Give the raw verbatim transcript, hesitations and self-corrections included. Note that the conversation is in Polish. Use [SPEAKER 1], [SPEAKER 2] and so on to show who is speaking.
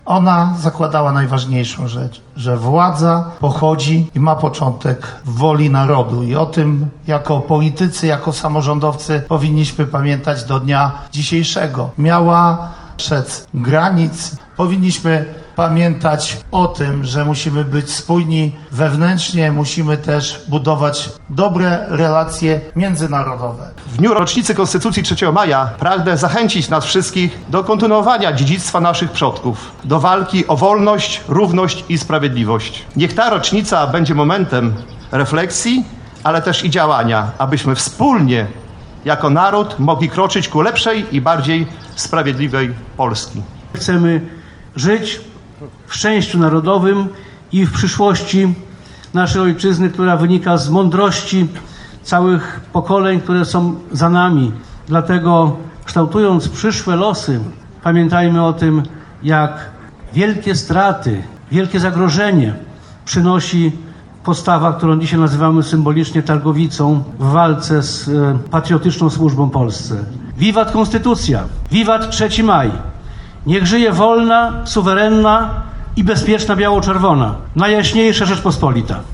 [SPEAKER 1] Ona zakładała najważniejszą rzecz, że władza pochodzi i ma początek w woli narodu i o tym jako politycy, jako samorządowcy powinniśmy pamiętać do dnia dzisiejszego. Miała przed granic, powinniśmy pamiętać o tym, że musimy być spójni wewnętrznie, musimy też budować dobre relacje międzynarodowe.
[SPEAKER 2] W dniu rocznicy Konstytucji trzeciego maja pragnę zachęcić nas wszystkich do kontynuowania dziedzictwa naszych przodków, do walki o wolność, równość i sprawiedliwość. Niech ta rocznica będzie momentem refleksji, ale też i działania, abyśmy wspólnie jako naród mogli kroczyć ku lepszej i bardziej sprawiedliwej Polski.
[SPEAKER 3] Chcemy żyć w szczęściu narodowym i w przyszłości naszej ojczyzny, która wynika z mądrości całych pokoleń, które są za nami. Dlatego, kształtując przyszłe losy, pamiętajmy o tym, jak wielkie straty, wielkie zagrożenie przynosi postawa, którą dzisiaj nazywamy symbolicznie targowicą w walce z e, patriotyczną służbą Polsce. Wiwat Konstytucja! Wiwat trzeci maj! Niech żyje wolna, suwerenna i bezpieczna biało-czerwona, najjaśniejsza Rzeczpospolita.